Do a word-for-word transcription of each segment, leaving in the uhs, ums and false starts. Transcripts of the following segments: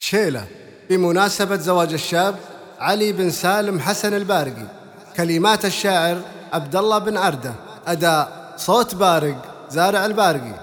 شيلة بمناسبة زواج الشاب علي بن سالم حسن البارقي. كلمات الشاعر عبد الله بن عردة. أداء صوت بارق زارع البارقي.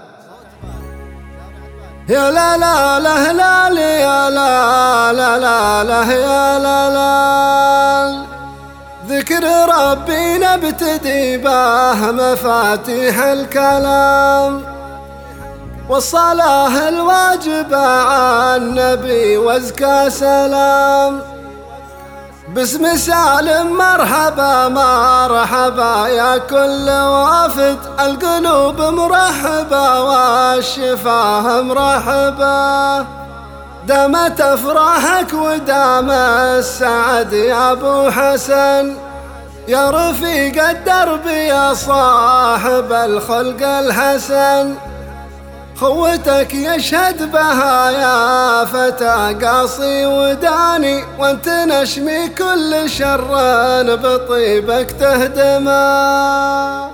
يا لا لا لا لا يا لا لا لا لا يا لا لا ذكر ربي نبتدي به مفاتيح الكلام، والصلاة الواجبة على النبي وازكى سلام. باسم سالم مرحبا مرحبا يا كل وافد، القلوب مرحبا والشفاه مرحبا. دامت افراحك ودام السعد يا ابو حسن، يا رفيق الدرب يا صاحب الخلق الحسن. خوتك يشهد بها يا فتى قاصي وداني، وانت نشمي كل شر بطيبك تهدما.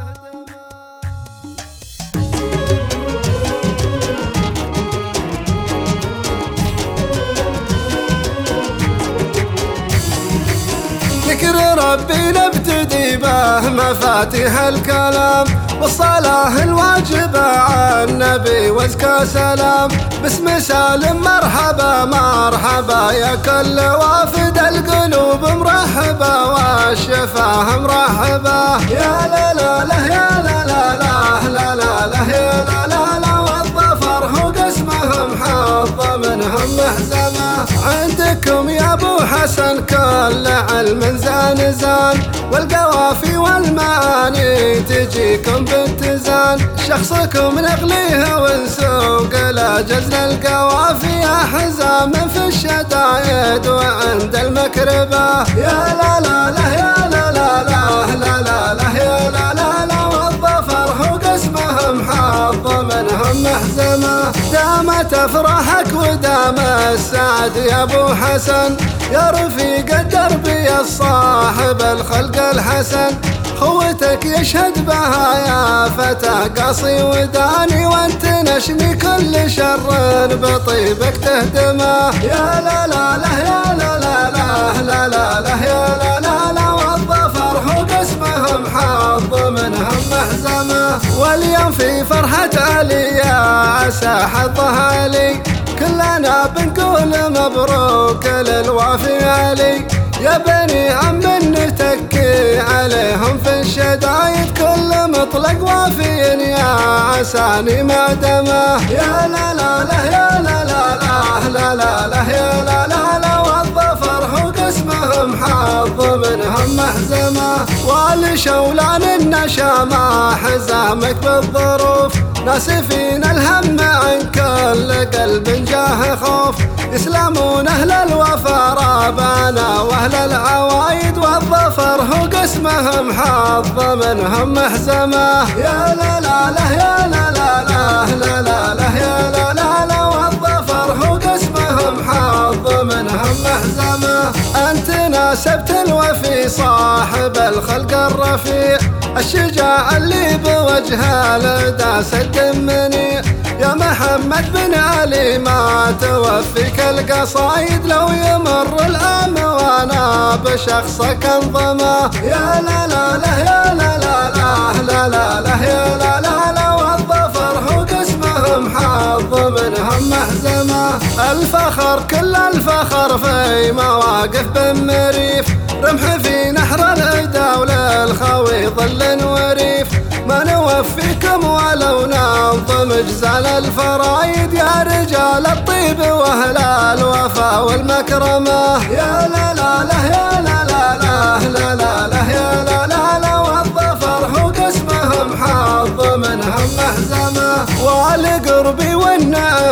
ذكر ربي نبتدي به مفاتيح الكلام، والصلاة الواجبة على النبي وازكى سلام. باسم سالم مرحبا مرحبا يا كل وافد، القلوب مرحبا والشفاه مرحبا. يا لا لا لا يا لا لا لا لا لا لا يا لا لا لا، والظفر هو قسمهم حظ منهم محزمة. عندكم يا ابو حسن كل علم زان زان، والقوافي والمعاني تجيكم باتزان. شخصكم نغليه ونسوق لجزل القوافي، حزام في الشدايد وعند المكربة. يا لا لا لا يا لا لا لا لا لا لا يا لا لا لا، والظفر هو قسمهم حظ منهم محزمة. دامت افراحك ودام السعد يا ابو حسن، يا رفيق الدرب يا صاحب الخلق الحسن. خوتك يشهد بها يا فتى قاصي وداني، وانت نشمي كل شر بطيبك تهدما. يا لا لا لا يا لا لا لا لا لا لا يا لا لا لا، والظفر هو قسمهم حظ منهم محزمة. واليوم في فرحة علي يا عسى حظه علي، كلنا بنقول مبروك للوافي علي. يا بني عم نتكي عليهم في الشدايد، كل مطلق وافي يا عساني ما دمه. يا لا لا لا يا لا لا لا لا لا لا يا لا لا لا، والظفر هو قسمهم حظ منهم محزمة. والشولان النشا ما حزامك بالظروف، ناسفين الهم عن كل قلب جاه خوف. يسلمون اهل الوفا رابانا واهل العوايد، والظفر هو قسمهم حظ منهم محزمة. يا لا لا لا يا لا لا لا لا لا لا يا لا لا لا، والظفر هو قسمهم حظ منهم محزمة. انت ناسبت الوفي صاحب الخلق الرفيع، الشجاع اللي بوجهه لداس الدم منيع. يا محمد بن علي ما توفيك القصايد، لو يمر العام وانا بشخصك انظمه. يا لا لا لا يا لا لا لا لا لا لا يا لا لا لا، والظفر هو قسمهم حظ منهم محزمة. الفخر كل الفخر في مواقف بن مريف، رمح في نحر العدا وللخوي ظل وريف. ما نوفيكم ولو ننظم جزال الفرايد، يا رجال الطيب واهل الوفا والمكرمة. يا لا لا لا يا لا لا لا لا لا لا يا لا لا لا، والظفر هو قسمهم حظ منهم محزمة. والقرب والنعم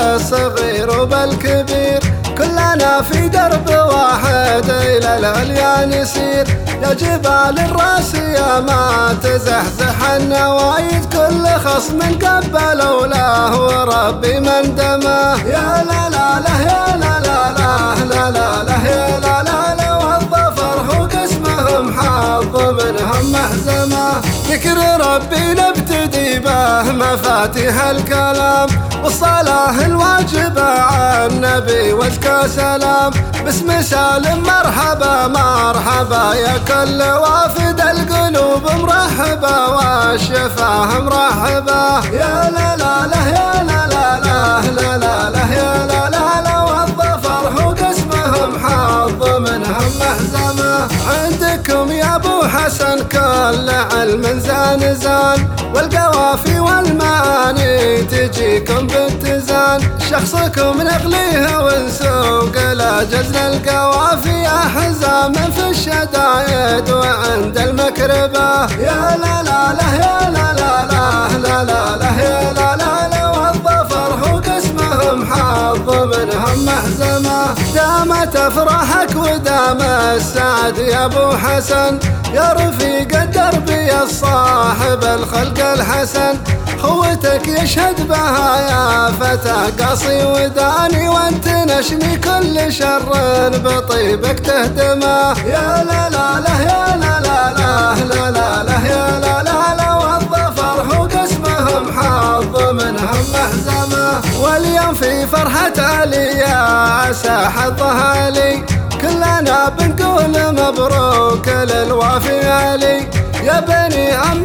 بالصغير وبالكبير، كلنا في درب واحد إلى العليا نسير. يا جبال الراسية ما تزحزح النوايد، كل خصم قبلوا له وربي من دمه. يا لا لا لا يا لا لا لا لا لا لا يا لا لا لا، والظفر هو قسمهم حظ منهم محزمة. ذكر ربي نبتدي به مفاتيح الكلام، والصلاة الواجبة على النبي وازكى سلام. باسم سالم مرحبا مرحبا يا كل وافد القلوب مرحبا والشفاه مرحبا. يا لا لا لا يا لا لا لا لا لا لا يا لا لا لا والظفر هو قسمهم حظ منهم محزمه. عندكم يا ابو حسن كل علم زان زان والقوافي والمعاني تجيكم باتزان. شخصكم نغليه ونسوق لجزل القوافي حزام في الشدايد وعند المكربه. يا لا لا لا يا لا لا لا لا لا لا يا لا لا لا والظفر هو قسمهم حظ منهم محزمه. دامت افراحك ودام السعد يا ابو حسن يا رفيق الدرب يا صاحب الخلق الحسن. خوتك يشهد بها يا فتى قصي وداني وانت نشني كل شر بطيبك تهدمه. يا لا لا لا يا لا لا لا لا لا لا يا لا لا لا والظفر هو قسمهم حظ منهم محزمه. واليوم في فرحة علي يا عسى حظها لي كلنا بنقول مبروك للوافي علي. يا بني عم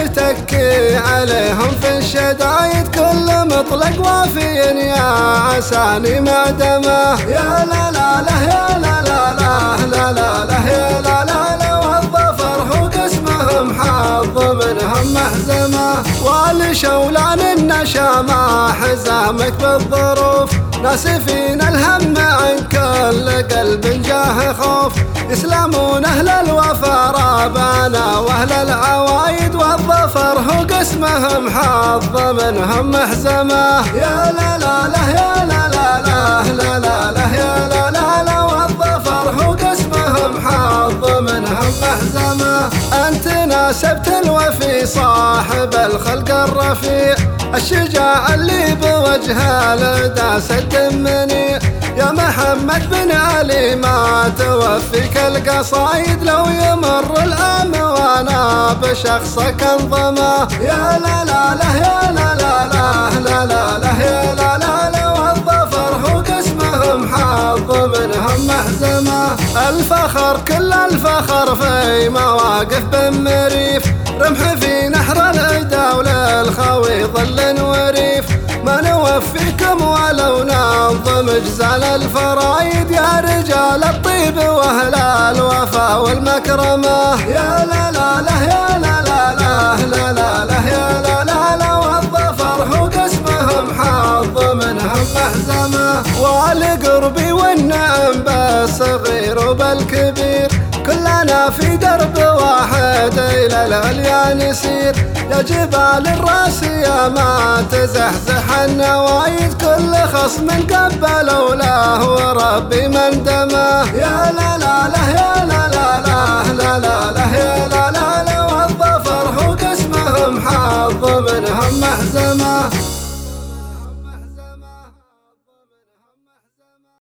نتكي عليهم في الشدايد كل مطلق وافي يا عساني معدمه. يا لا لا لا يا لا لا لا لا لا لا يا لا لا لا والظفر هو قسمهم حظ منهم محزمه. ولشولان النشا ما حزامك بالظروف ناسفين الهم عن كل قلب جاه خوف. يسلمون اهل الوفا رابانا واهل العوايد والظفر هو قسمهم حظ منهم محزمه. يا لا لا لا يا لا لا لا لا لا لا يا لا لا لا والظفر هو قسمهم حظ منهم محزمه. انت ناسبت الوفي صاحب الخلق الرفيع الشجاع اللي بوجه لداس الدم منيع. يا محمد بن علي ما توفيك القصايد لو يمر الأم وانا بشخصك انظمه. يا لا لا لا يا لا لا لا لا لا لا يا لا لا لا والظفر هو قسمهم حظ منهم محزمه. الفخر كل الفخر في مواقف بن مريف رمح في نحر العدا وللخوي ظل وريف. ما نوفيكم ولو ننظم جزال الفرايد يا رجال الطيب واهل الوفا والمكرمه. يا لا لا لا يا لا لا لا لا لا لا يا لا لا لا والظفر هو قسمهم حظ منهم محزمه. والقرب والنعم بالصغير وبالكبير كلنا في درب واحد إلى العليا نسير. يا جبال الراسية ما تزحزح النوايد كل خصم قبلوا له وربي من دمه. يا لا لا لا يا